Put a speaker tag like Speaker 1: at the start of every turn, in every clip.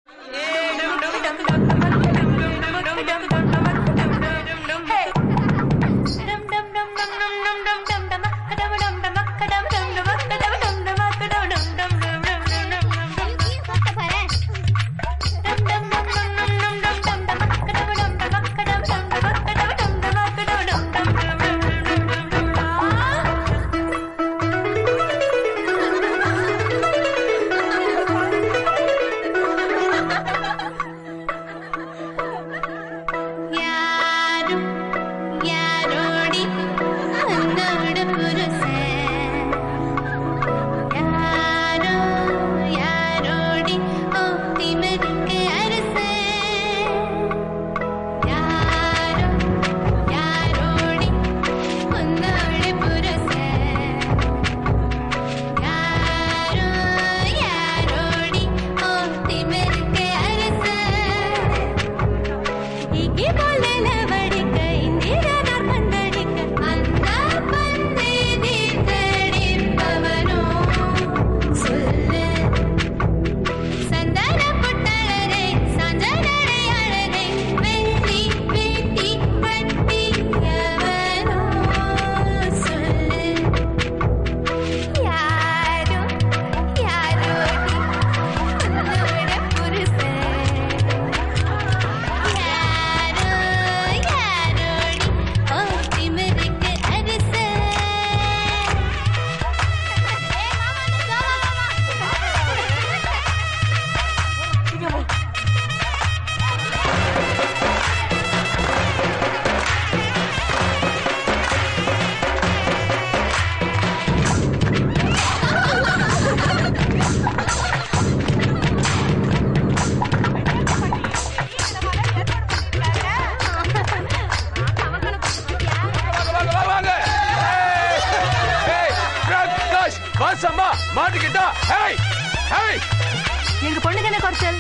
Speaker 1: எங்க பொண்ணுக்கு என்ன குறைச்சல்?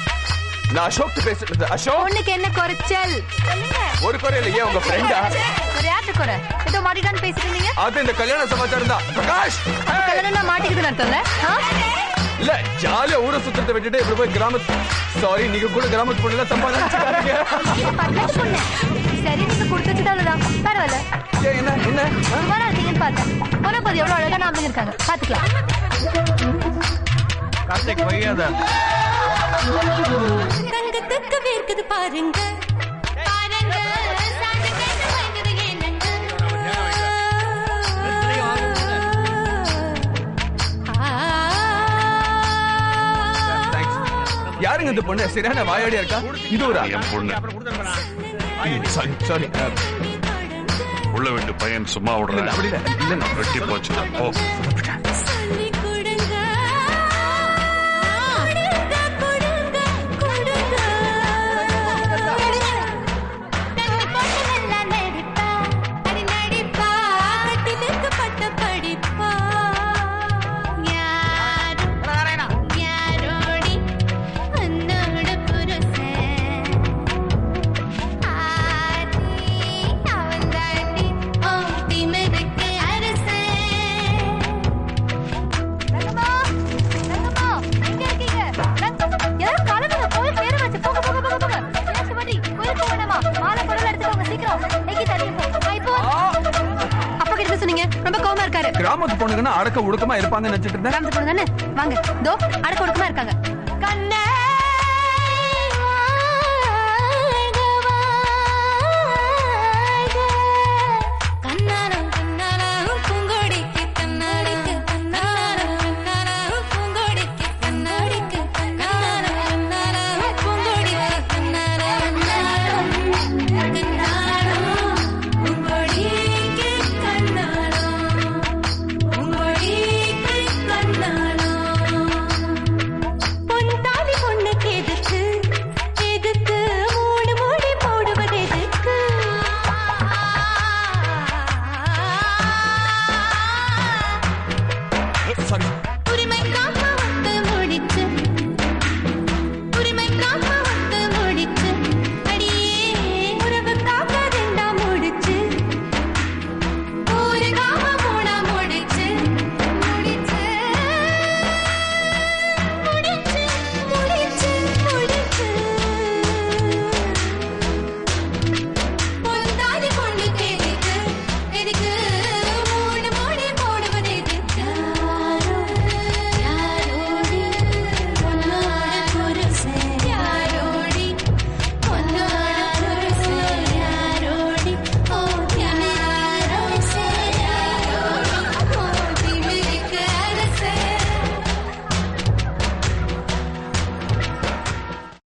Speaker 2: நான் அசோக் பேசுறது. அசோக்
Speaker 1: பொண்ணுக்கு என்ன குறைச்சல்?
Speaker 2: ஒரு குறை இல்லையே, உங்க ஃப்ரெண்டா?
Speaker 1: ஒரு யாரு குறை? ஏதோ மாட்டிட்டான்னு பேசிட்டு இருந்தீங்க.
Speaker 2: அது இந்த கல்யாண சமாச்சாரம் தான். பிரகாஷ்,
Speaker 1: கல்யாணம் மாட்டிக்குதுன்னு அர்த்தம்ல?
Speaker 2: இல்ல, ஜாலியா ஊரை சுத்தத்தை விட்டுட்டு இப்படி போய் கிராமத்து. சாரி, நீங்க கூட கிராமத்து பொண்ணுல தப்பா நினைச்சுக்காதீங்க.
Speaker 1: சரி, நீங்க கொடுத்துச்சுதான் பரவாயில்ல.
Speaker 2: என்ன என்ன
Speaker 1: சுமாரா இருக்கீங்கன்னு பார்த்தேன். போன போது எவ்வளவு அழகா நாம இருக்காங்க, பாத்துக்கலாம்.
Speaker 3: தங்கத்துக்கு வேர்க்குது பாருங்க பாருங்க,
Speaker 2: யாருங்க இந்த பொண்ணு? சரியான வாயாடியா இருக்கா. இது ஒரு பொண்ணு. சாரி,
Speaker 4: உள்ள விட்டு பையன் சும்மா விடுறேன்.
Speaker 2: அப்படி இல்ல,
Speaker 4: வெட்டி போச்சு. ஓ,
Speaker 2: கிராமத்து பொண்ணுங்கன்னா அடக்க ஒடுக்கமா இருப்பாங்கன்னு நினைச்சிட்டு இருந்தேன்.
Speaker 1: கிராமத்து பொண்ணு தானே? வாங்க, தோ அடக்க ஒடுக்கமா இருக்காங்க. கண்ணே